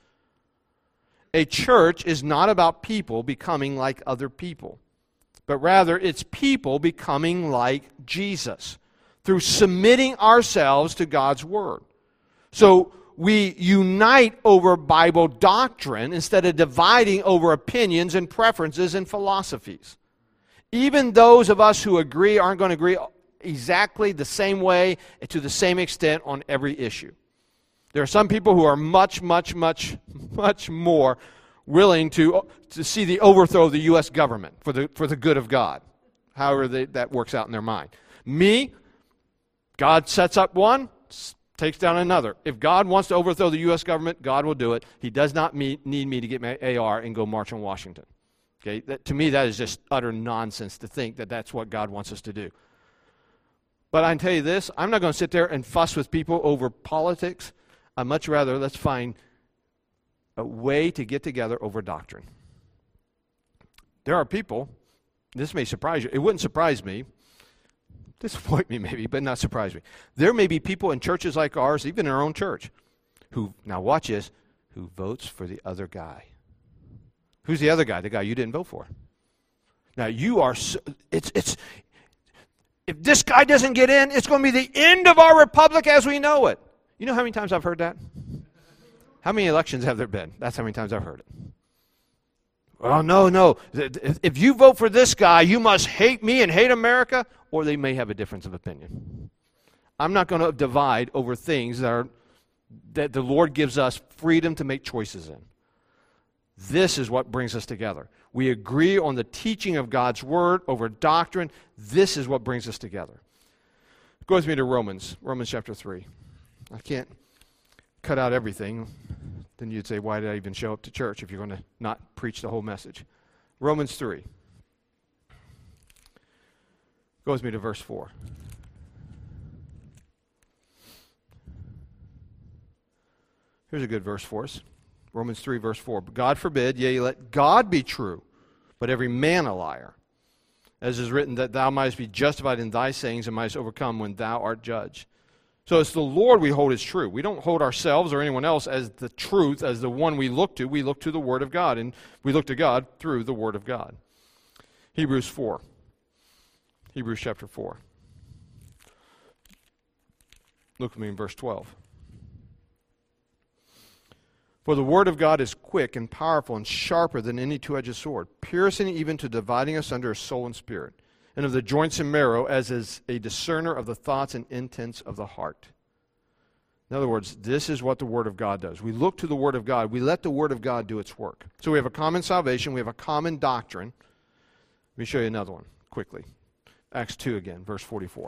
A church is not about people becoming like other people, but rather it's people becoming like Jesus through submitting ourselves to God's Word. So we unite over Bible doctrine instead of dividing over opinions and preferences and philosophies. Even those of us who agree aren't going to agree exactly the same way and to the same extent on every issue. There are some people who are much more willing to see the overthrow of the U.S. government for the good of God, however that works out in their mind. Me, God sets up one, takes down another. If God wants to overthrow the U.S. government, God will do it. He does not need me to get my AR and go march on Washington. Okay, to me, that is just utter nonsense to think that that's what God wants us to do. But I can tell you this, I'm not going to sit there and fuss with people over politics. I'd much rather let's find a way to get together over doctrine. There are people, this may surprise you, it wouldn't surprise me, disappoint me maybe, but not surprise me. There may be people in churches like ours, even in our own church, who, now watch this, who votes for the other guy. Who's the other guy? The guy you didn't vote for. Now you are, if this guy doesn't get in, it's going to be the end of our republic as we know it. You know how many times I've heard that? How many elections have there been? That's how many times I've heard it. Well, no. If you vote for this guy, you must hate me and hate America, or they may have a difference of opinion. I'm not going to divide over things that the Lord gives us freedom to make choices in. This is what brings us together. We agree on the teaching of God's Word over doctrine. This is what brings us together. Go with me to Romans chapter 3. I can't cut out everything. Then you'd say, why did I even show up to church if you're going to not preach the whole message? Romans 3. Go with me to verse 4. Here's a good verse for us. Romans 3, verse 4. But God forbid, yea, let God be true, but every man a liar. As is written, that thou mightest be justified in thy sayings and mightest overcome when thou art judged. So it's the Lord we hold as true. We don't hold ourselves or anyone else as the truth, as the one we look to. We look to the Word of God, and we look to God through the Word of God. Hebrews 4. Hebrews chapter 4. Look with me in verse 12. For the Word of God is quick and powerful and sharper than any two-edged sword, piercing even to dividing asunder soul and spirit, and of the joints and marrow, as is a discerner of the thoughts and intents of the heart. In other words, this is what the Word of God does. We look to the Word of God. We let the Word of God do its work. So we have a common salvation. We have a common doctrine. Let me show you another one quickly. Acts 2 again, verse 44.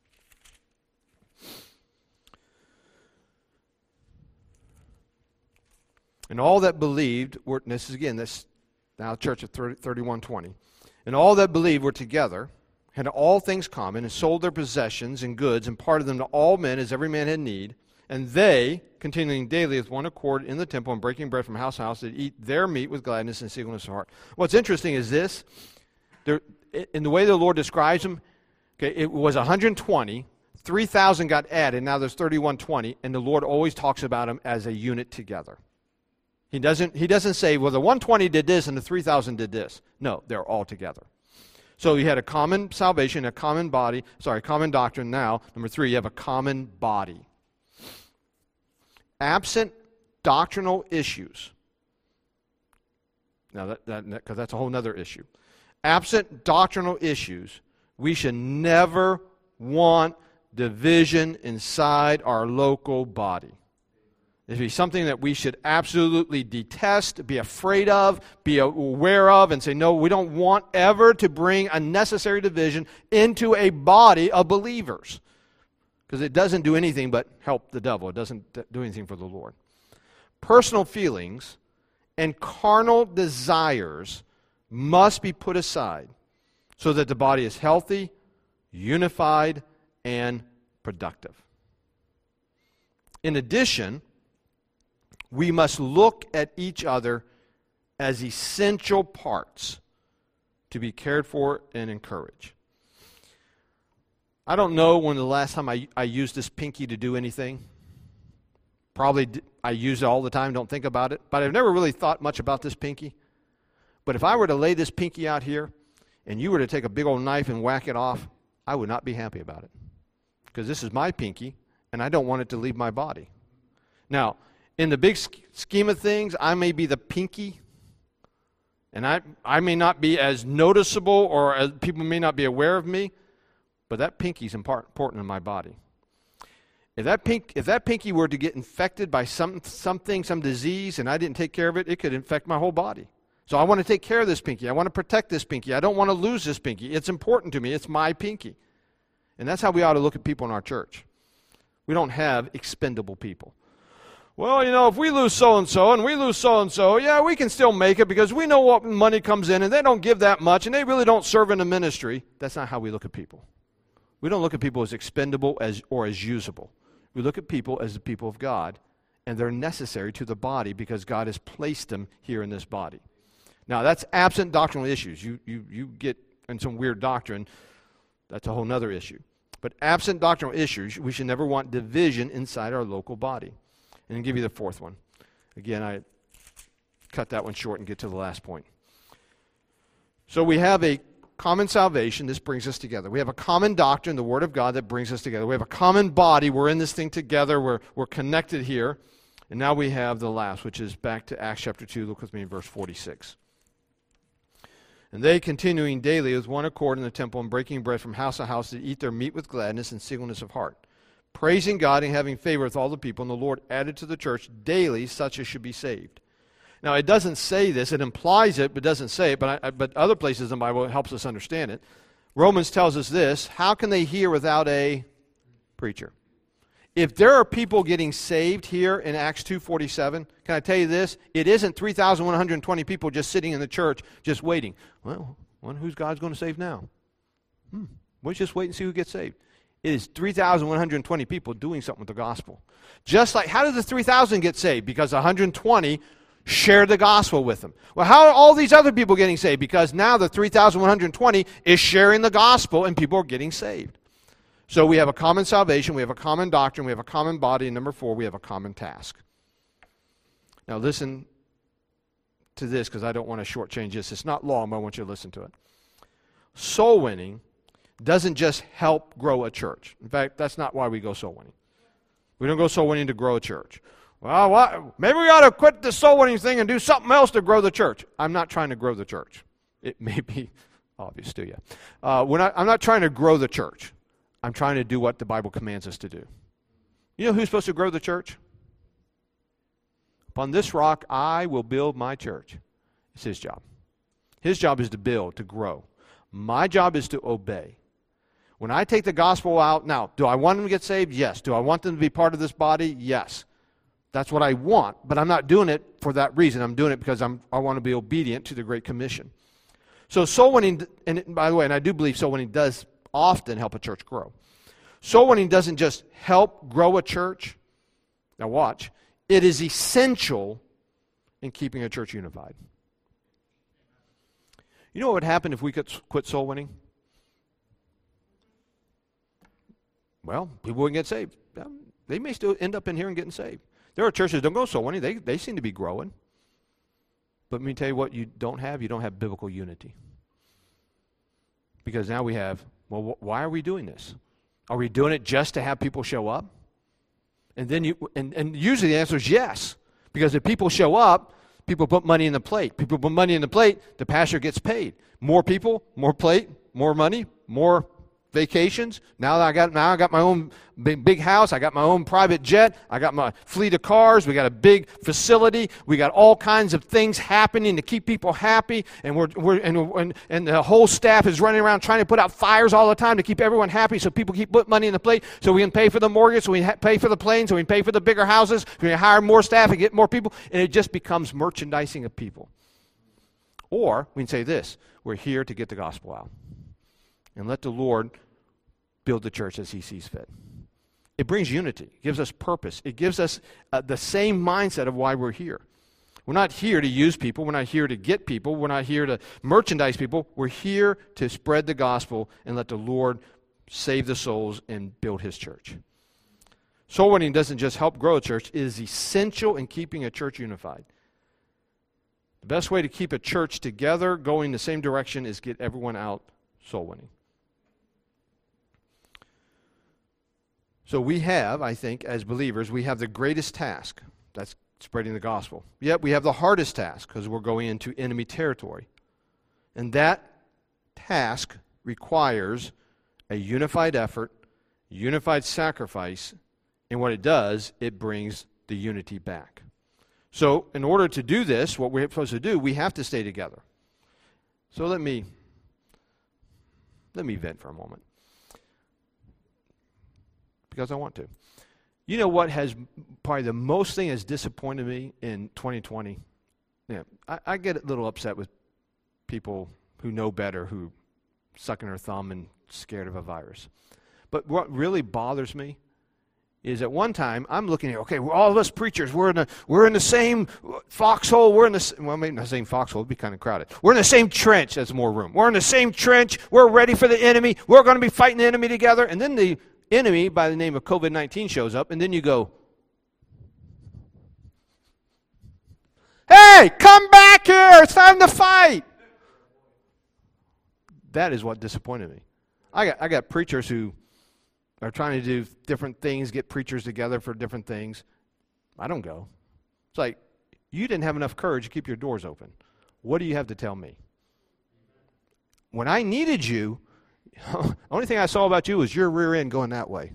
And all that believed were, and this is again, this now church of 3120. And all that believed were together, had all things common, and sold their possessions and goods, and parted them to all men as every man had need. And they, continuing daily with one accord in the temple and breaking bread from house to house, did eat their meat with gladness and singleness of heart. What's interesting is this, in the way the Lord describes them, okay, it was 120, 3,000 got added, now there's 3120, and the Lord always talks about them as a unit together. He doesn't say, well, the 120 did this and the 3,000 did this. No, they're all together. So you had a common salvation, a common doctrine. Now, number 3, you have a common body. Absent doctrinal issues, Now, because that's a whole other issue. Absent doctrinal issues, we should never want division inside our local body. It should be something that we should absolutely detest, be afraid of, be aware of, and say, no, we don't want ever to bring unnecessary division into a body of believers. Because it doesn't do anything but help the devil. It doesn't do anything for the Lord. Personal feelings and carnal desires must be put aside so that the body is healthy, unified, and productive. In addition, we must look at each other as essential parts to be cared for and encouraged. I don't know when the last time I used this pinky to do anything. Probably I use it all the time, don't think about it. But I've never really thought much about this pinky. But if I were to lay this pinky out here and you were to take a big old knife and whack it off, I would not be happy about it. Because this is my pinky and I don't want it to leave my body. Now, in the big scheme of things, I may be the pinky, and I may not be as noticeable, or as people may not be aware of me, but that pinky is important in my body. If that pinky were to get infected by some disease, and I didn't take care of it, it could infect my whole body. So I want to take care of this pinky. I want to protect this pinky. I don't want to lose this pinky. It's important to me. It's my pinky. And that's how we ought to look at people in our church. We don't have expendable people. Well, if we lose so-and-so and we lose so-and-so, yeah, we can still make it because we know what money comes in and they don't give that much and they really don't serve in the ministry. That's not how we look at people. We don't look at people as expendable or as usable. We look at people as the people of God, and they're necessary to the body because God has placed them here in this body. Now, that's absent doctrinal issues. You get in some weird doctrine, that's a whole other issue. But absent doctrinal issues, we should never want division inside our local body. And I'll give you the fourth one. Again, I cut that one short and get to the last point. So we have a common salvation. This brings us together. We have a common doctrine, the Word of God, that brings us together. We have a common body. We're in this thing together. We're connected here. And now we have the last, which is back to Acts chapter 2. Look with me in verse 46. And they, continuing daily with one accord in the temple and breaking bread from house to house, did eat their meat with gladness and singleness of heart, praising God and having favor with all the people. And the Lord added to the church daily such as should be saved. Now, it doesn't say this. It implies it, but doesn't say it. But other places in the Bible, it helps us understand it. Romans tells us this: how can they hear without a preacher? If there are people getting saved here in Acts 2:47, can I tell you this? It isn't 3,120 people just sitting in the church just waiting. Well, who's God's going to save now? We'll just wait and see who gets saved. It is 3,120 people doing something with the gospel. Just like, how did the 3,000 get saved? Because 120 shared the gospel with them. Well, how are all these other people getting saved? Because now the 3,120 is sharing the gospel and people are getting saved. So we have a common salvation, we have a common doctrine, we have a common body, and number 4, we have a common task. Now listen to this, because I don't want to shortchange this. It's not long, but I want you to listen to it. Soul winning doesn't just help grow a church. In fact, that's not why we go soul winning. We don't go soul winning to grow a church. Well, maybe we ought to quit the soul winning thing and do something else to grow the church. I'm not trying to grow the church. It may be obvious to you. I'm not trying to grow the church. I'm trying to do what the Bible commands us to do. You know who's supposed to grow the church? Upon this rock I will build my church. It's his job. His job is to build, to grow. My job is to obey. When I take the gospel out, now, do I want them to get saved? Yes. Do I want them to be part of this body? Yes. That's what I want, but I'm not doing it for that reason. I'm doing it because I want to be obedient to the Great Commission. So soul winning, and by the way, and I do believe soul winning does often help a church grow. Soul winning doesn't just help grow a church. Now watch. It is essential in keeping a church unified. You know what would happen if we could quit soul winning? Well, people wouldn't get saved. They may still end up in here and getting saved. There are churches that don't go soul winning. They seem to be growing. But let me tell you what you don't have biblical unity. Because now we have, well, why are we doing this? Are we doing it just to have people show up? And then and usually the answer is yes. Because if people show up, People put money in the plate. People put money in the plate, the pastor gets paid. More people, more plate, more money, more vacations. Now I got my own big house. I got my own private jet. I got my fleet of cars. We got a big facility. We got all kinds of things happening to keep people happy. And and the whole staff is running around trying to put out fires all the time to keep everyone happy. So people keep putting money in the plate. So we can pay for the mortgage. So we pay for the planes. So we can pay for the bigger houses. We can hire more staff and get more people. And it just becomes merchandising of people. Or we can say this: we're here to get the gospel out. And let the Lord build the church as he sees fit. It brings unity. It gives us purpose. It gives us the same mindset of why we're here. We're not here to use people. We're not here to get people. We're not here to merchandise people. We're here to spread the gospel and let the Lord save the souls and build his church. Soul winning doesn't just help grow a church. It is essential in keeping a church unified. The best way to keep a church together going the same direction is get everyone out soul winning. So we have, I think, as believers, we have the greatest task. That's spreading the gospel. Yet we have the hardest task because we're going into enemy territory. And that task requires a unified effort, unified sacrifice, and what it does, it brings the unity back. So in order to do this, what we're supposed to do, we have to stay together. So let me vent for a moment, because I want to. You know what has probably the most thing has disappointed me in 2020? Yeah, I get a little upset with people who know better, who sucking their thumb and scared of a virus. But what really bothers me is at one time I'm looking at, okay, all of us preachers, we're in the same foxhole. Maybe not the same foxhole, it'd be kind of crowded. We're in the same trench. That's more room. We're in the same trench. We're ready for the enemy. We're going to be fighting the enemy together. And then the enemy by the name of COVID-19 shows up, and then you go, hey, come back here. It's time to fight. That is what disappointed me. I got preachers who are trying to do different things, get preachers together for different things. I don't go. It's like, you didn't have enough courage to keep your doors open. What do you have to tell me? When I needed you, the only thing I saw about you was your rear end going that way.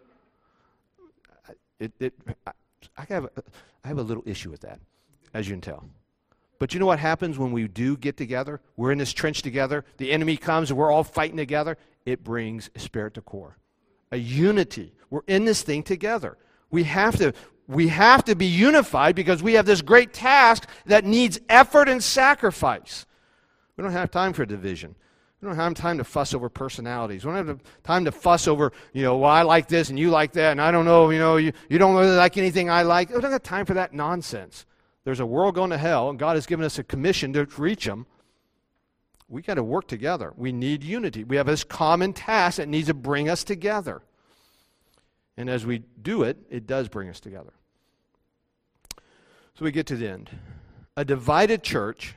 I have a little issue with that, as you can tell. But you know what happens when we do get together? We're in this trench together. The enemy comes and we're all fighting together. It brings a spirit to core, a unity. We're in this thing together. We have to be unified because we have this great task that needs effort and sacrifice. We don't have time for division. We don't have time to fuss over personalities. We don't have time to fuss over, well, I like this and you like that, and I don't know, you don't really like anything I like. We don't have time for that nonsense. There's a world going to hell, and God has given us a commission to reach them. We got to work together. We need unity. We have this common task that needs to bring us together. And as we do it, it does bring us together. So we get to the end. A divided church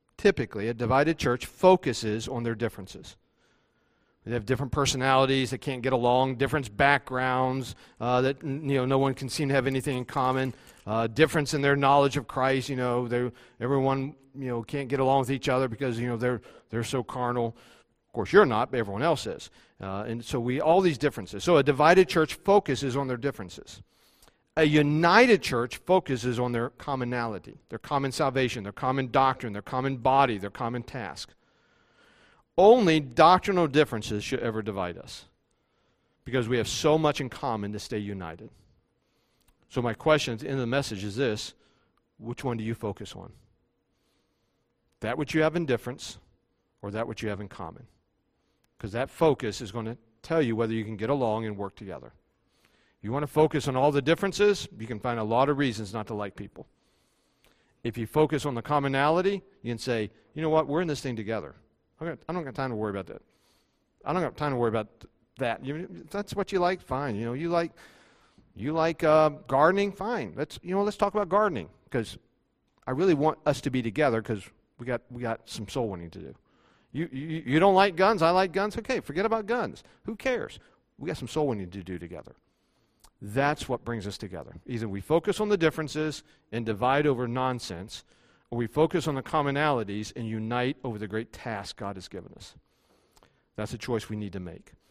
focuses on their differences. They have different personalities that can't get along, different backgrounds that no one can seem to have anything in common. Difference in their knowledge of Christ. Everyone can't get along with each other because they're so carnal. Of course, you're not, but everyone else is. And so all these differences. So a divided church focuses on their differences. A united church focuses on their commonality, their common salvation, their common doctrine, their common body, their common task. Only doctrinal differences should ever divide us, because we have so much in common to stay united. So my question at the end of the message is this: which one do you focus on? That which you have in difference, or that which you have in common? Because that focus is going to tell you whether you can get along and work together. You want to focus on all the differences, you can find a lot of reasons not to like people. If you focus on the commonality, you can say, you know what, we're in this thing together. I don't got time to worry about that. I don't got time to worry about that. If that's what you like, fine. You like gardening, fine. Let's talk about gardening, because I really want us to be together, because we got some soul winning to do. You don't like guns, I like guns. Okay, forget about guns. Who cares? We got some soul winning to do together. That's what brings us together. Either we focus on the differences and divide over nonsense, or we focus on the commonalities and unite over the great task God has given us. That's a choice we need to make.